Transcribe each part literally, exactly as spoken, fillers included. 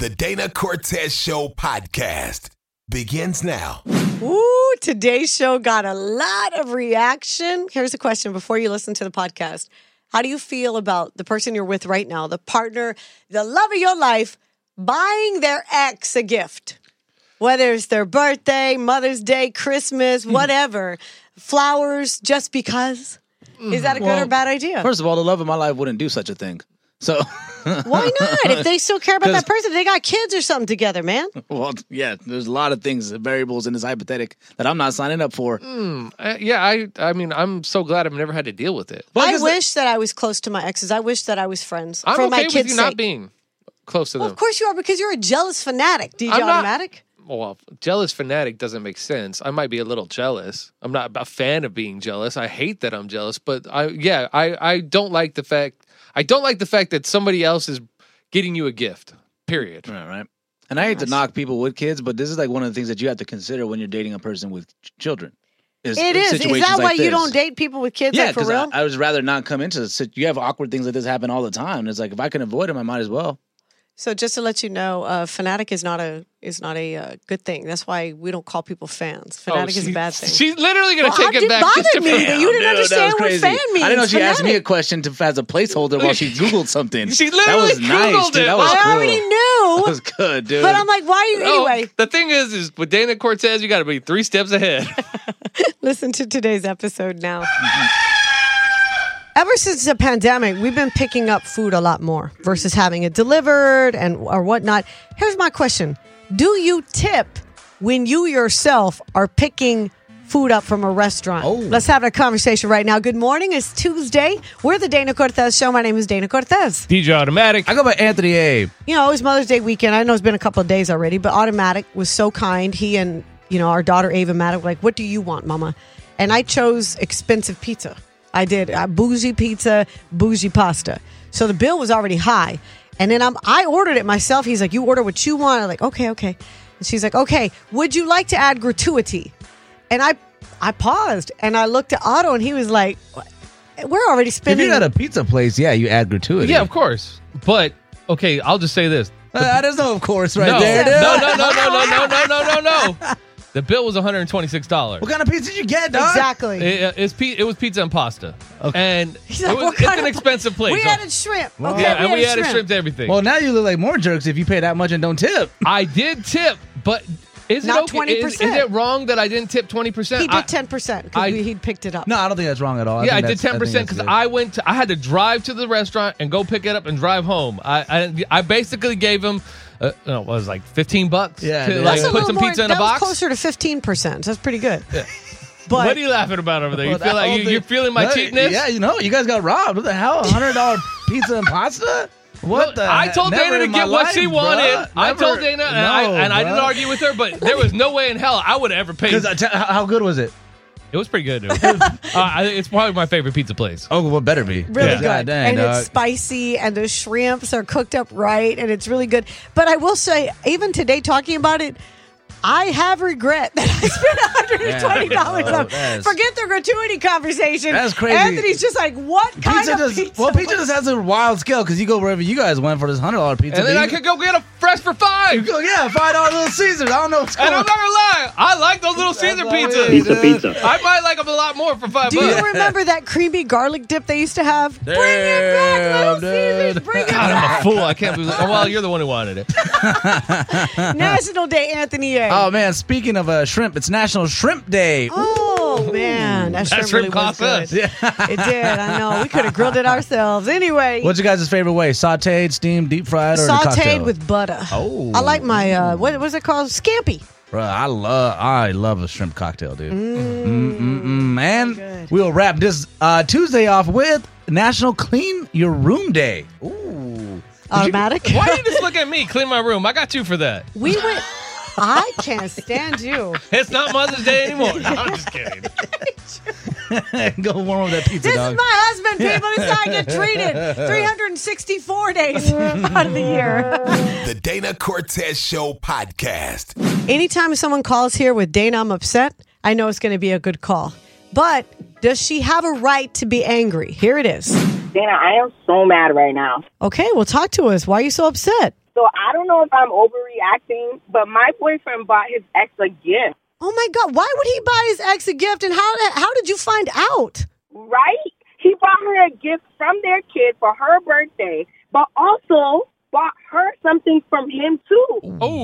The Dana Cortez Show podcast begins now. Ooh, today's show got a lot of reaction. Here's a question before you listen to the podcast. How do you feel about the person you're with right now, the partner, the love of your life, buying their ex a gift? Whether it's their birthday, Mother's Day, Christmas, whatever. Flowers just because? Is that a good Well, or bad idea? First of all, the love of my life wouldn't do such a thing. So, Why not? If they still care about that person, they got kids or something together, man. well, yeah, there's a lot of things, variables in this hypothetical that I'm not signing up for. Mm, uh, yeah, I I mean, I'm so glad I've never had to deal with it. Well, I guess wish that I was close to my exes. I wish that I was friends. I'm for my okay with kids' you sake. not being close to Well, them. of course you are, because you're a jealous fanatic, D J I'm not- Automatic. Well, jealous fanatic doesn't make sense. I might be a little jealous. I'm not a fan of being jealous. I hate that I'm jealous, but I yeah, I, I don't like the fact I don't like the fact that somebody else is getting you a gift. Period. Right, right. And I hate to knock people with kids, but this is like one of the things that you have to consider when you're dating a person with ch- children. It is. Is situations that why like you this. don't date people with kids? Yeah, like, for because real? I, I would rather not come into this. You have awkward things like this happen all the time. And it's like, if I can avoid them, I might as well. So just to let you know, uh, fanatic is not a is not a uh, good thing. That's why we don't call people fans. Fanatic Oh, is a she- bad thing. She's literally going to Well, take it it back. just bothered to- me that you didn't Dude, understand that was what crazy. fan means. I didn't know she asked me a Fanatic. question to, as a placeholder while she Googled something. She that literally was nice, Googled dude. it. That was I cool. already knew, That was good, dude. but I'm like, why? Oh, Anyway, the thing is, is with Dana Cortez, you got to be three steps ahead. listen to today's episode now. Ever since the pandemic, we've been picking up food a lot more versus having it delivered and or whatnot. Here's my question. Do you tip when you yourself are picking food up from a restaurant? Oh. Let's have a conversation right now. Good morning. It's Tuesday. We're the Dana Cortez Show. My name is Dana Cortez. D J Automatic. I go by Anthony A. You know, it was Mother's Day weekend. I know it's been a couple of days already, but Automatic was so kind. He and, you know, our daughter Ava Matic were like, what do you want, Mama? And I chose expensive pizza. I did uh, bougie pizza, bougie pasta. So the bill was already high. And then I'm, I ordered it myself. He's like, you order what you want. I'm like, okay, okay. And she's like, okay, would you like to add gratuity? And I I paused and I looked at Otto and he was like, we're already If spending. you're at a pizza place, yeah, you add gratuity. Yeah, of course. But okay, I'll just say this. Uh, there's no of course right no, there. no, dude. no, no, no, no, no, no, no, no, no. The bill was one hundred twenty-six dollars. What kind of pizza did you get, dog? Exactly. It, it's pe- it was pizza and pasta, and He's it like, was, what it's kind an of- expensive place. We so- added shrimp. Okay, yeah, and we added shrimp. shrimp to everything. Well, now you look like more jerks if you pay that much and don't tip. I did tip, but is Not it okay? twenty Is, percent. is it wrong that I didn't tip twenty percent? He did ten percent I- because he'd picked it up. No, I don't think that's wrong at all. Yeah, I, think did that's- ten think percent that's because good. I went. To, I had to drive to the restaurant and go pick it up and drive home. I I, I basically gave him. Uh, no, it was like fifteen bucks. Yeah, to, dude. like That's a put little some more, pizza in a that box. was closer to fifteen percent. That's pretty good. But What are you laughing about over there? You Well, feel that like whole you, thing- you're feeling my No, cheapness? Yeah, you know, you guys got robbed. What the hell? A hundred dollar pizza and pasta? What the? I told Never Dana to in my get what life, she bruh. wanted. I Never- told Dana, and, I, No, and I didn't bruh. argue with her, but there was no way in hell I would have ever paid. Because I tell- how good was it? It was pretty good, dude. uh, I, it's probably my favorite pizza place. Oh, well, better be. really Yeah. good. God dang, and dog. it's spicy and the shrimps are cooked up right and it's really good. But I will say, even today talking about it, I have regret that I spent one hundred twenty dollars Yeah. on. Oh, that's- Forget the gratuity conversation. That's crazy. Anthony's just like, what kind Pizza of just pizza? well, pizza just has a wild scale because you go wherever you guys went for this hundred dollar pizza. And then but I you- could go get a fresh for five. go, yeah, five dollar Little Caesars. I don't know what's And going I'm not gonna lie, I like those little Caesar all it pizzas. is. Pizza, pizza. I might like them a lot more for five Do bucks. you remember that creamy garlic dip they used to have? Bring it back, Little Damn, Caesars. dude. Bring it God, I'm back. a fool. I can't believe. Oh, well, you're the one who wanted it. National Day Anthony A. Oh man, speaking of uh, shrimp, it's National Shrimp Day. Oh, man. That, That shrimp, shrimp really cost was us. good. It did. I know. We could have grilled it ourselves. Anyway. What's your guys' favorite way? Sauteed, steamed, deep fried, or the Sauteed cocktail? with butter. Oh. I like my, uh, what was it called? Scampi. Bro, I love I love a shrimp cocktail, dude. Mm. Mm-mm-mm. And good. we'll wrap this uh, Tuesday off with National Clean Your Room Day. Ooh. Automatic. Why do you just look at me? Clean my room. I got you for that. We went, I can't stand you. It's not Mother's Day anymore. No, I'm just kidding. Go warm up that pizza, This dog. is my husband, people. This is how I get treated. three hundred sixty-four days out of the year. The Dana Cortez Show podcast. Anytime someone calls here with Dana, I'm upset, I know it's going to be a good call. But does she have a right to be angry? Here it is. Dana, I am so mad right now. Okay, well, talk to us. Why are you so upset? So I don't know if I'm overreacting, but my boyfriend bought his ex a gift. Oh my God! Why would he buy his ex a gift, and how how did you find out? Right? He bought her a gift from their kid for her birthday, but also bought her something from him too.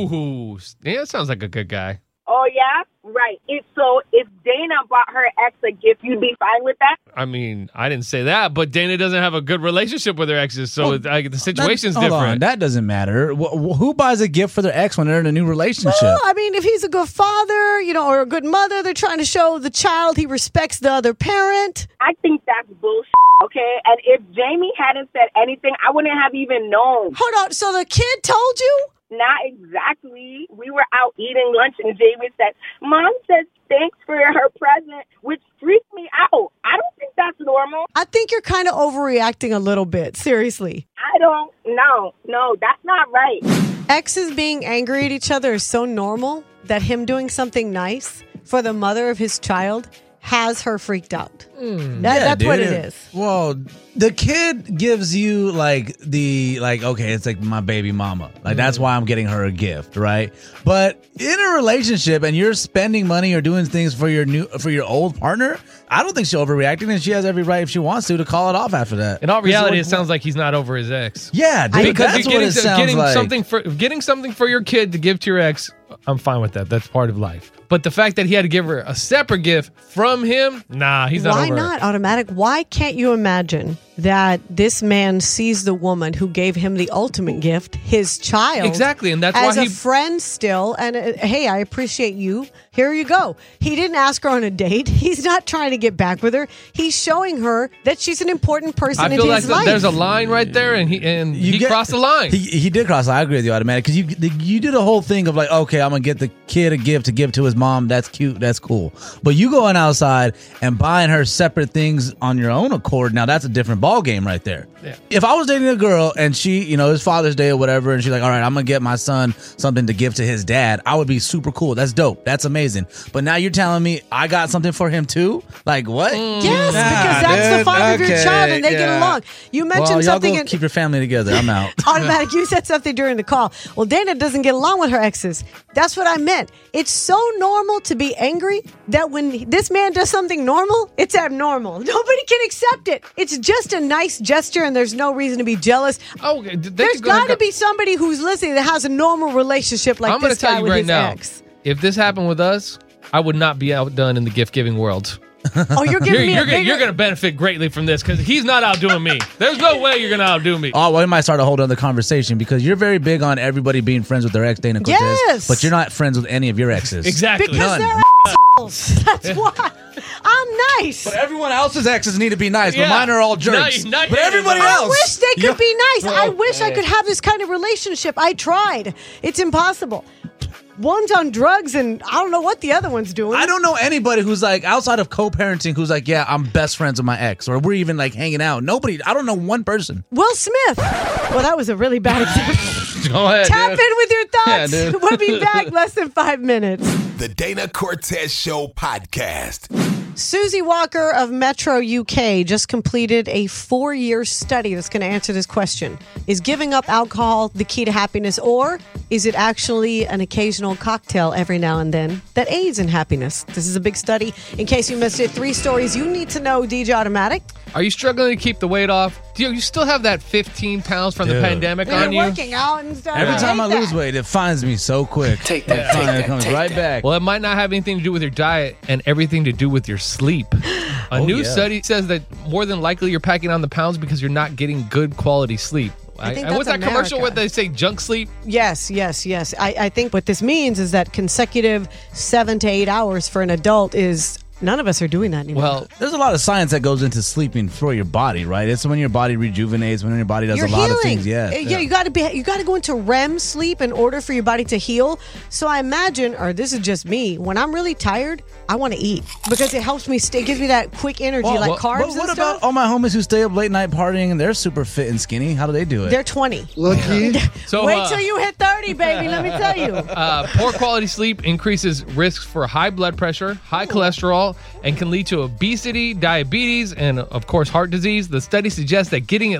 Oh, yeah, that sounds like a good guy. Oh, yeah? Right. If so, if Dana bought her ex a gift, you'd be fine with that? I mean, I didn't say that, but Dana doesn't have a good relationship with her exes, so Well, I, the situation's Hold different. on, that doesn't matter. Wh- wh- who buys a gift for their ex when they're in a new relationship? Well, I mean, if he's a good father, you know, or a good mother, they're trying to show the child he respects the other parent. I think that's bullshit, okay? And if Jamie hadn't said anything, I wouldn't have even known. Hold on. So the kid told you? Not exactly. We were out eating lunch, and Jamie said, Mom said thanks for her present, which freaked me out. I don't think that's normal. I think you're kind of overreacting a little bit. Seriously. I don't know. No, that's not right. Exes being angry at each other is so normal that him doing something nice for the mother of his child has her freaked out. Mm. That, Yeah, that's what dude. it is. Well, the kid gives you like the like okay, it's like my baby mama. Like that's why I'm getting her a gift, right? But in a relationship and you're spending money or doing things for your new for your old partner, I don't think she's overreacting, and she has every right if she wants to to call it off after that. In all reality, It's it like- sounds like he's not over his ex. Yeah, dude, Because that's you're what getting, it sounds getting like. something for getting something for your kid to give to your ex, I'm fine with that. That's part of life. But the fact that he had to give her a separate gift from him, nah, he's not Why over her. not automatic? Why can't you imagine that this man sees the woman who gave him the ultimate gift, his child, Exactly, and that's as why a he- friend still? And uh, hey, I appreciate you. Here you go. He didn't ask her on a date. He's not trying to get back with her. He's showing her that she's an important person I in feel like his th- life. there's a line right there, and he and You he get- crossed the line. He, he did cross the line. I agree with you, automatic, because you you did a whole thing of like, okay, I'm gonna get the kid a gift to give to his mom. That's cute. That's cool. But you going outside and buying her separate things on your own accord, now that's a different ball game right there. Yeah. If I was dating a girl and she, you know, it's Father's Day or whatever, and she's like, all right, I'm gonna get my son something to give to his dad, I would be super cool. That's dope. That's amazing. But now you're telling me I got something for him too? Like what? Yes, Nah, because that's the dude. father of your Okay, child, and they get yeah. along. You mentioned Well, y'all something go in keep your family together. I'm out. automatic. You said something during the call. Well, Dana doesn't get along with her exes. That's what I meant. It's so normal to be angry that when this man does something normal, it's abnormal. Nobody can accept it. It's just a nice gesture, and there's no reason to be jealous. oh, they There's could go ahead got to and go- be somebody who's listening that has a normal relationship like I'm going this to tell guy you with right his now. ex. If this happened with us, I would not be outdone in the gift giving world. Oh, you're You're, giving me you're, a gonna, bigger... you're gonna benefit greatly from this because he's not outdoing me. There's no way you're gonna outdo me. Oh, well, we might start a whole other conversation because you're very big on everybody being friends with their ex, Dana Cortez. Yes. But you're not friends with any of your exes. Exactly. Because None. they're assholes. That's why. I'm nice. But everyone else's exes need to be nice, Yeah. but mine are all jerks. Not- not but everybody everybody. I else. wish they could Yeah. be nice. I wish I Okay. could have this kind of relationship. I tried. It's impossible. One's on drugs, and I don't know what the other one's doing. I don't know anybody who's like outside of co-parenting who's like, yeah, I'm best friends with my ex, or we're even like hanging out. Nobody. I don't know one person. Will Smith. Well, that was a really bad example. Go ahead. Tap dude. in with your thoughts. Yeah, dude. We'll be back less than five minutes. The Dana Cortez Show podcast. Susie Walker of Metro U K just completed a four-year study that's going to answer this question. Is giving up alcohol the key to happiness, or is it actually an occasional cocktail every now and then that aids in happiness? This is a big study. In case you missed it, three stories you need to know, D J Automatic. Are you struggling to keep the weight off? Do you, you still have that fifteen pounds from the Dude. pandemic You're on you? working out and stuff. Every time I hate lose that. weight, it finds me so quick. Take that. It finally comes right back. Well, it might not have anything to do with your diet and everything to do with your sleep. A Oh, new yeah. study says that more than likely you're packing on the pounds because you're not getting good quality sleep. I think and what's that's that commercial America. where they say junk sleep? Yes, yes, yes. I, I think what this means is that consecutive seven to eight hours for an adult is none of us are doing that anymore. Well, There's a lot of science that goes into sleeping for your body, right? It's when your body rejuvenates, when your body does You're a lot healing. of things. Yeah, Uh, yeah. You got to be. You got to go into R E M sleep in order for your body to heal. So I imagine, or this is just me, when I'm really tired, I want to eat because it helps me stay. It gives me that quick energy, Well, like what, carbs what, and what stuff. about all my homies who stay up late night partying and they're super fit and skinny? How do they do it? They're twenty. Lucky. so Wait uh, till you hit thirty, baby. Let me tell you. uh, poor quality sleep increases risks for high blood pressure, high cholesterol, and can lead to obesity, diabetes, and of course heart disease. The study suggests that getting at least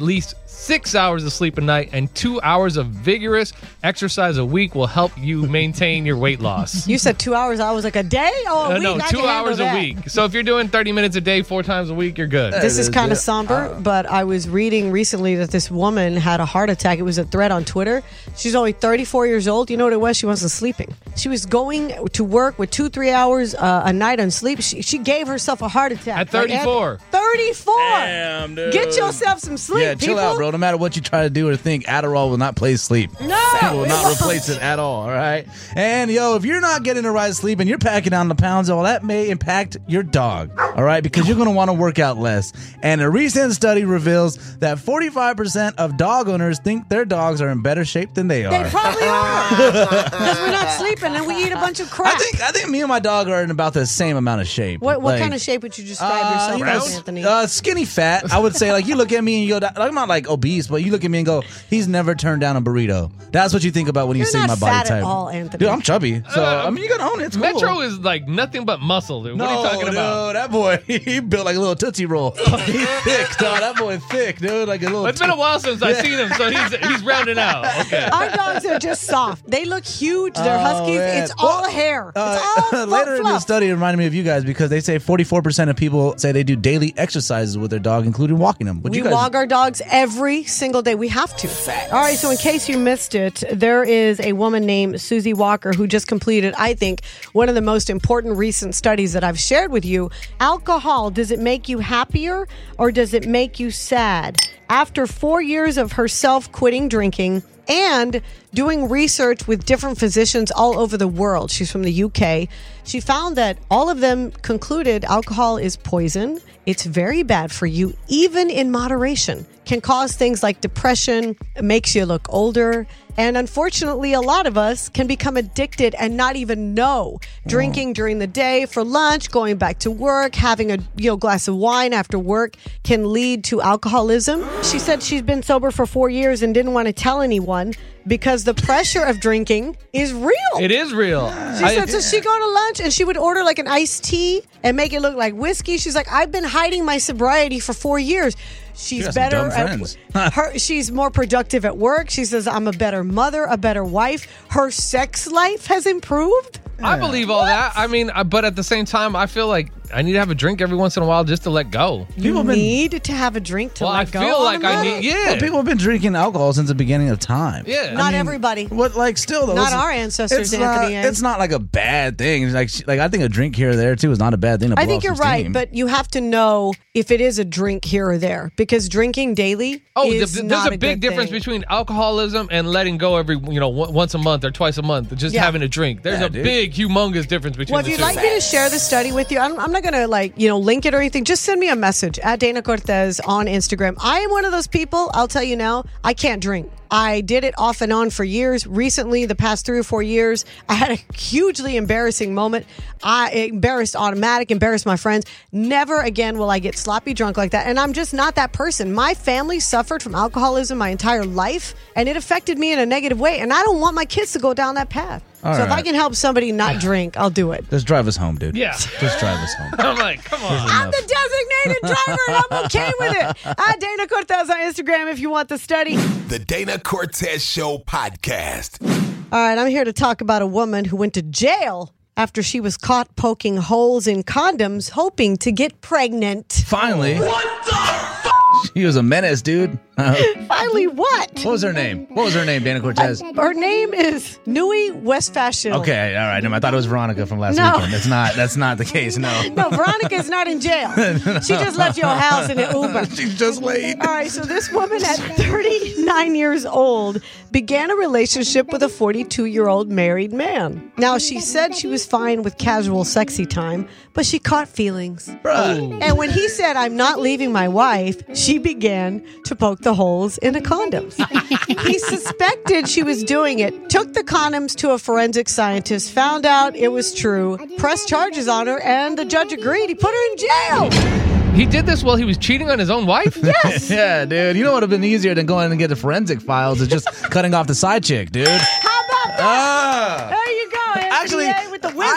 Six hours of sleep a night and two hours of vigorous exercise a week will help you maintain your weight loss. You said two hours. I was like, a day or a Uh, week? no, I two can handle hours a that. week. So if you're doing thirty minutes a day, four times a week, you're good. This is is kind of it. somber, but I was reading recently that this woman had a heart attack. It was a thread on Twitter. She's only thirty-four years old. You know what it was? She wasn't sleeping. She was going to work with two, three hours uh, a night on sleep. She, she gave herself a heart attack. At thirty-four. Like, at thirty-four. Damn, dude. Get yourself some sleep, Yeah, chill people. out, bro. No matter what you try to do or think, Adderall will not place sleep. No, It will it not won't. replace it at all, all right? And, yo, if you're not getting the right sleep and you're packing down the pounds, well, that may impact your dog, all right? Because you're going to want to work out less. And a recent study reveals that forty-five percent of dog owners think their dogs are in better shape than they are. They probably are. Because we're not sleeping and we eat a bunch of crap. I think I think me and my dog are in about the same amount of shape. what what Like, kind of shape would you describe Uh, yourself you know, as, Anthony? uh, skinny fat. I would say, like, you look at me and you go, I'm not like obese, but you look at me and go, he's never turned down a burrito. That's what you think about when you You're see not my body fat at type. all, Anthony. Dude, I'm chubby. So, Uh, I mean, you gotta own it. It's cool. Metro is like nothing but muscle, dude. No, what are you talking dude, about? that boy, he built like a little Tootsie Roll. He's thick, dog. That boy thick, dude. Like a little. It's been a while since I've seen him, so he's he's rounding out. Okay. Our dogs are just soft. They look huge. They're Oh, huskies. man. It's all Well, hair. Uh, It's all later in the fluff. study, it reminded me of you guys because they say forty-four percent of people say they do daily exercises with their dog, including walking them. Would We you guys? walk our dogs every single day. We have to. All right, so in case you missed it, there is a woman named Susie Walker who just completed, I think, one of the most important recent studies that I've shared with you. Alcohol, does it make you happier or does it make you sad? After four years of herself quitting drinking and doing research with different physicians all over the world, she's from the U K, she found that all of them concluded alcohol is poison. It's very bad for you, even in moderation. Can cause things like depression, it makes you look older. And unfortunately, a lot of us can become addicted and not even know. Drinking during the day for lunch, going back to work, having a you know glass of wine after work can lead to alcoholism. She said she's been sober for four years and didn't want to tell anyone because the pressure of drinking is real. It is real. She I- said, so she'd go to lunch and she would order like an iced tea and make it look like whiskey. She's like, I've been hiding my sobriety for four years. She's got some better dumb at friends. her. She's more productive at work. She says, I'm a better mother, a better wife. Her sex life has improved. I believe all that. I mean, uh, but at the same time, I feel like I need to have a drink every once in a while just to let go. You People have been- need to have a drink to Well, let I go. feel like I automatic. need. Yeah. Well, people have been drinking alcohol since the beginning of time. Yeah. Not I mean, everybody. What, like, still though, Not it's- our ancestors, it's not, Anthony. It's not like a bad thing. It's like, like I think a drink here or there too is not a bad thing. To I blow think off you're some right, steam. but you have to know if it is a drink here or there because drinking daily Oh, is th- there's not a, a big good difference thing. between alcoholism and letting go every, you know, w- once a month or twice a month, just Yeah. having a drink. There's Yeah, a dude. big, humongous difference between Well, if the you'd two. like me to share the study with you, I'm, I'm not going to like, you know, link it or anything. Just send me a message at Dana Cortez on Instagram. I am one of those people, I'll tell you now, I can't drink. I did it off and on for years. Recently, the past three or four years, I had a hugely embarrassing moment. I embarrassed Automatic, embarrassed my friends. Never again will I get sloppy drunk like that. And I'm just not that person. My family suffered from alcoholism my entire life, and it affected me in a negative way. And I don't want my kids to go down that path. All so if I right. can help somebody not drink, I'll do it. Just drive us home, dude. Yeah. Just drive us home. I'm like, come on. I'm the designated driver and I'm okay with it. At Dana Cortez on Instagram if you want the study. The Dana Cortez Show podcast. All right, I'm here to talk about a woman who went to jail after she was caught poking holes in condoms hoping to get pregnant. Finally. What the She was a menace, dude. Uh, Finally, what? what was her name? What was her name, Dana Cortez? Her name is Nui Westphal. Okay, all right. I thought it was Veronica from last No. weekend. That's not. That's not the case. No. No, Veronica's not in jail. She just left your house in an Uber. She's just late. All right, so this woman at thirty-nine years old began a relationship with a forty-two-year-old married man. Now, she said she was fine with casual sexy time, but she caught feelings. Bruh. And when he said, I'm not leaving my wife, she began to poke the holes in the condoms. He suspected she was doing it, took the condoms to a forensic scientist, found out it was true, pressed charges on her, and the judge agreed. He put her in jail. He did this while he was cheating on his own wife? Yes. Yeah, dude. You know what would have been easier than going and get the forensic files is just cutting off the side chick, dude. How about that? Ah. There you go. Actually, F D A with the wisdom.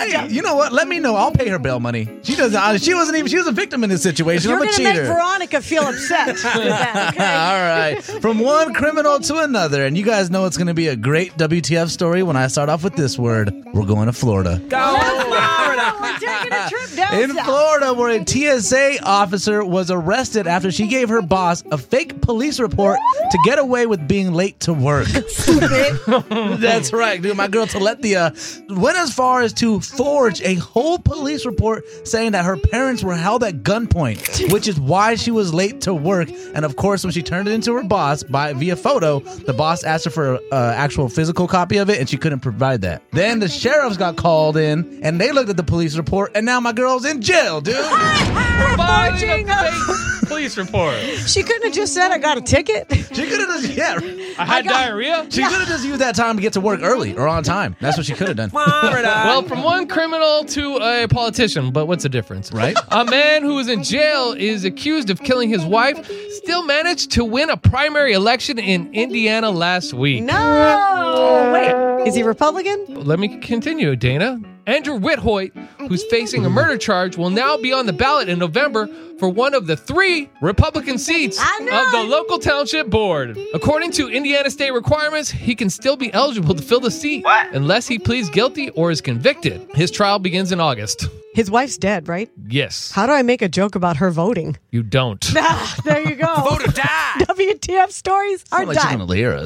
I, you know what? Let me know. I'll pay her bail money. She doesn't. She wasn't even. She was a victim in this situation. You're I'm a going to cheater. make Veronica feel upset with that, okay? All right. From one criminal to another, and you guys know it's going to be a great W T F story when I start off with this word. We're going to Florida. Go Florida! We're taking a trip down In south. Florida, where a T S A officer was arrested after she gave her boss a fake police report to get away with being late to work. That's right, dude. My girl Taletia went as far as to forge a whole police report saying that her parents were held at gunpoint, which is why she was late to work. And of course, when she turned it into her boss by via photo, the boss asked her for an uh, actual physical copy of it, and she couldn't provide that. Then the sheriffs got called in, and they looked at the police report, and now my girl's in jail, dude. Filing a fake police report. She couldn't have just said, I got a ticket. She could have just, yeah. I had I got- diarrhea. She could have just used that time to get to work early or on time. That's what she could have done. Well, from one criminal to a politician, but what's the difference? Right? A man who is in jail is accused of killing his wife, still managed to win a primary election in Indiana last week. No! Wait, is he Republican? Let me continue, Dana. Andrew Whithoit, who's facing a murder charge, will now be on the ballot in November for one of the three Republican seats I know. of the local township board. According to Indiana state requirements, he can still be eligible to fill the seat unless he pleads guilty or is convicted. His trial begins in August. His wife's dead, right? Yes. How do I make a joke about her voting? You don't. Ah, there you go. Vote or die. W T F stories are Sound like she's done. going to hear us.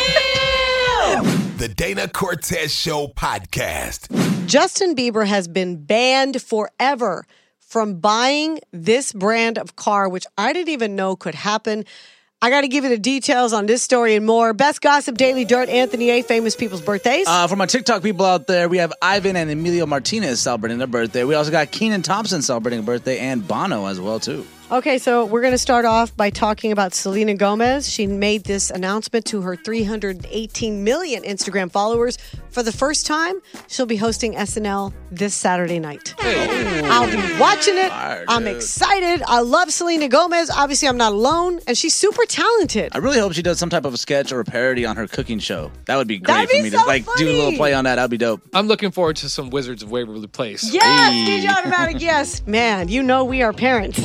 The Dana Cortez Show podcast. Justin Bieber has been banned forever from buying this brand of car, which I didn't even know could happen. I got to give you the details on this story and more. Best Gossip, Daily Dirt, Anthony A., famous people's birthdays. Uh, for my TikTok people out there, we have Ivan and Emilio Martinez celebrating their birthday. We also got Keenan Thompson celebrating a birthday and Bono as well, too. Okay, so we're going to start off by talking about Selena Gomez. She made this announcement to her three hundred eighteen million Instagram followers. For the first time, she'll be hosting S N L this Saturday night. I'll be watching it. I'm excited. I love Selena Gomez. Obviously, I'm not alone, and she's super talented. I really hope she does some type of a sketch or a parody on her cooking show. That would be great That'd for be me so to like do a little funny. play on that. That'd be dope. I'm looking forward to some Wizards of Waverly Place. Yes, Hey. D J Automatic, yes. Man, you know we are parents.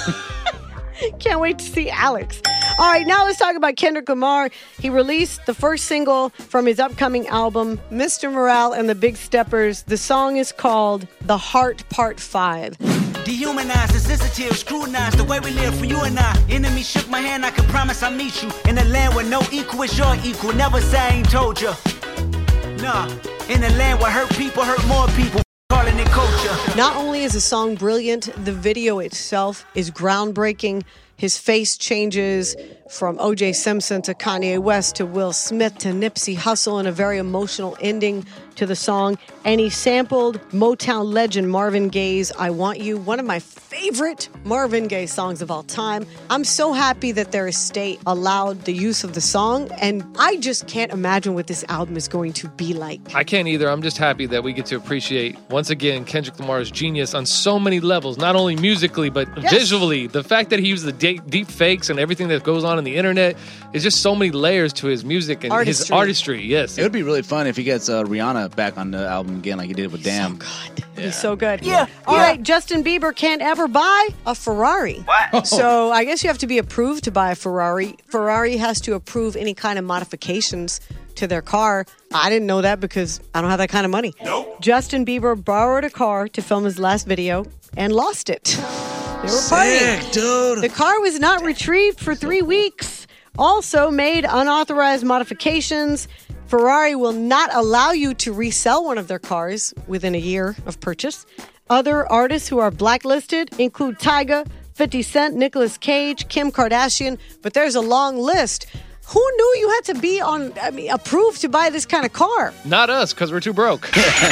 Can't wait to see Alex. All right, now let's talk about Kendrick Lamar. He released the first single from his upcoming album, Mister Morale and the Big Steppers. The song is called The Heart Part five. Dehumanized, insensitive, scrutinized the way we live for you and I. Enemy shook my hand, I can promise I'll meet you. In a land where no equal is your equal. Never say I ain't told you. Nah, in a land where hurt people hurt more people. Calling it culture. Not only is the song brilliant, the video itself is groundbreaking. His face changes from O J Simpson to Kanye West to Will Smith to Nipsey Hussle in a very emotional ending to the song. And he sampled Motown legend Marvin Gaye's I Want You, one of my favorite Marvin Gaye songs of all time. I'm so happy that their estate allowed the use of the song, and I just can't imagine what this album is going to be like. I can't either. I'm just happy that we get to appreciate, once again, Kendrick Lamar's genius on so many levels, not only musically, but Yes. visually. The fact that he used the de- deep fakes and everything that goes on in the internet is just so many layers to his music and his Artistry. artistry. Yes. It would be really fun if he gets uh, Rihanna back on the album again like he did with Damn. God, he's so good. Yeah, All yeah. right, Justin Bieber can't ever buy a Ferrari. What? So I guess you have to be approved to buy a Ferrari. Ferrari has to approve any kind of modifications to their car. I didn't know that because I don't have that kind of money. Nope. Justin Bieber borrowed a car to film his last video and lost it. They were partying. dude. The car was not retrieved for three weeks. Also made unauthorized modifications. Ferrari will not allow you to resell one of their cars within a year of purchase. Other artists who are blacklisted include Tyga, fifty Cent, Nicolas Cage, Kim Kardashian, but there's a long list. Who knew you had to be on, I mean, approved to buy this kind of car? Not us, because we're too broke.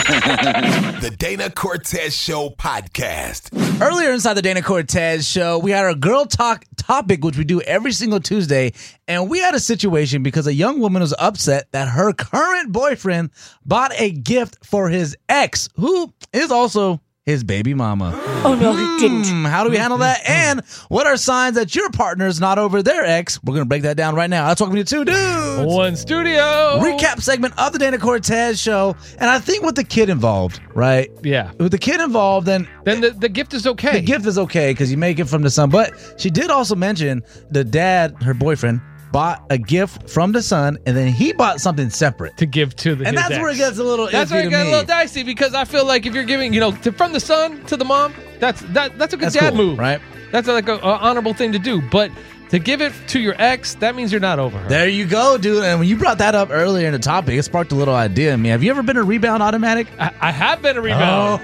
The Dana Cortez Show podcast. Earlier inside the Dana Cortez Show, we had our Girl Talk topic, which we do every single Tuesday. And we had a situation because a young woman was upset that her current boyfriend bought a gift for his ex, who is also his baby mama. Oh, no, he didn't. Hmm, how do we handle that? And what are signs that your partner's not over their ex? We're going to break that down right now. That's welcome to two dudes. One studio. Recap segment of the Dana Cortez show. And I think with the kid involved, right? Yeah. With the kid involved, then Then the, the gift is okay. the gift is okay because you make it from the son. But she did also mention the dad, her boyfriend, bought a gift from the son, and then he bought something separate. to give to the And his that's ex. where it gets a little That's iffy where it to gets a me. little dicey because I feel like if you're giving, you know, to, from the son to the mom, that's that that's a good That's dad cool, move, right? That's like a, a honorable thing to do. But to give it to your ex, that means you're not over her. There you go, dude. And when you brought that up earlier in the topic, it sparked a little idea in me. Have you ever been a rebound automatic? I, I have been a rebound.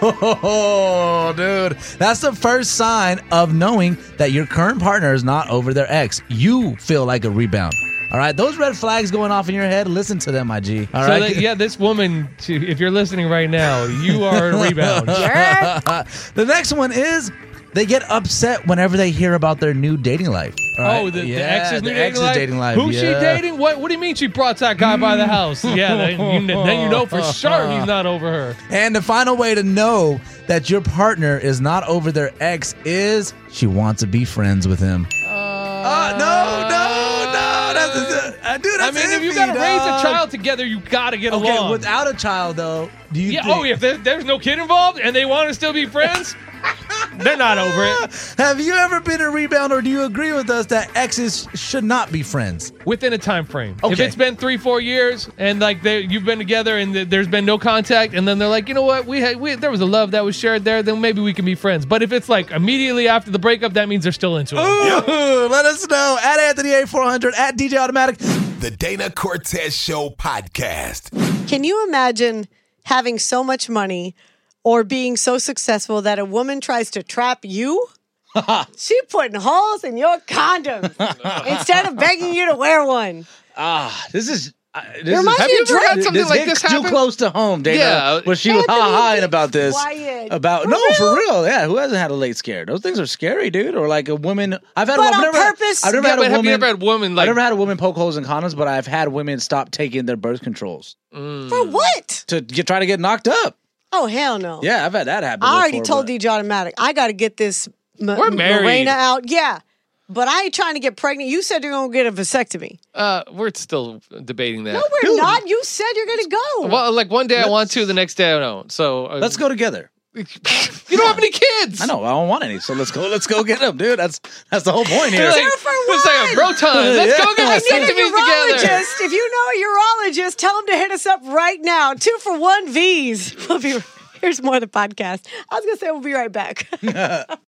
Oh, dude. That's the first sign of knowing that your current partner is not over their ex. You feel like a rebound. All right, those red flags going off in your head, listen to them, my G. All so right. that, yeah, this woman, she, if you're listening right now, you are a rebound. The next one is they get upset whenever they hear about their new dating life. All right? Oh, the, the Yeah, ex's new the dating, ex's life? dating life. Who's she yeah. dating? What What do you mean she brought that guy by the house? Yeah, then you, then you know for sure he's not over her. And the final way to know that your partner is not over their ex is she wants to be friends with him. Uh, no, no, no. That's, uh, dude, I that's mean, if you iffy, got to raise a dog. child together, you got to get Okay, along. without a child, though, do you yeah. think, Oh, if there, there's no kid involved and they want to still be friends, they're not over it. have you ever been a rebound, or do you agree with us that exes should not be friends? Within a time frame. If Okay. it's been three, four years, and like they, you've been together, and th- there's been no contact, and then they're like, you know what, we had we, there was a love that was shared there, then maybe we can be friends. But if it's like immediately after the breakup, that means they're still into it. Ooh, let us know at Anthony A four hundred at D J Automatic. The Dana Cortez Show podcast. Can you imagine having so much money or being so successful that a woman tries to trap you? She putting holes in your condoms instead of begging you to wear one. Ah, this is. Uh, this It reminds is, me you of ever had Drake. something this like hits this too happen? close to home, Dana. Yeah. Where she was Anthony, ha-haing be about this. quiet. About For no, real? for real. Yeah, who hasn't had a late scare? Those things are scary, dude. Or like a woman. I've had. But I've on never, purpose? I've never Yeah, had but a have woman. you ever had a woman like I've never had a woman poke holes in condoms, but I've had women stop taking their birth controls For what? to get try to get knocked up. Oh, hell no. Yeah, I've had that happen. I already before, told but- D J Automatic, I got to get this M- We're married. Morena out. Yeah. But I ain't trying to get pregnant. You said you're going to get a vasectomy. uh, we're still debating that. No, we're not. You said you're going to go. Well, like one day I want to, the next day I don't. So uh, Let's go together. You don't have any kids. I know I don't want any, so let's go. Let's go get them, dude. That's that's the whole point here. You're like, Two for it's like a bro time. Let's go get I need a vasectomies together. urologist. If you know a urologist, tell him to hit us up right now. Two for one V's. We'll be, here's more of the podcast. I was going to say we'll be right back.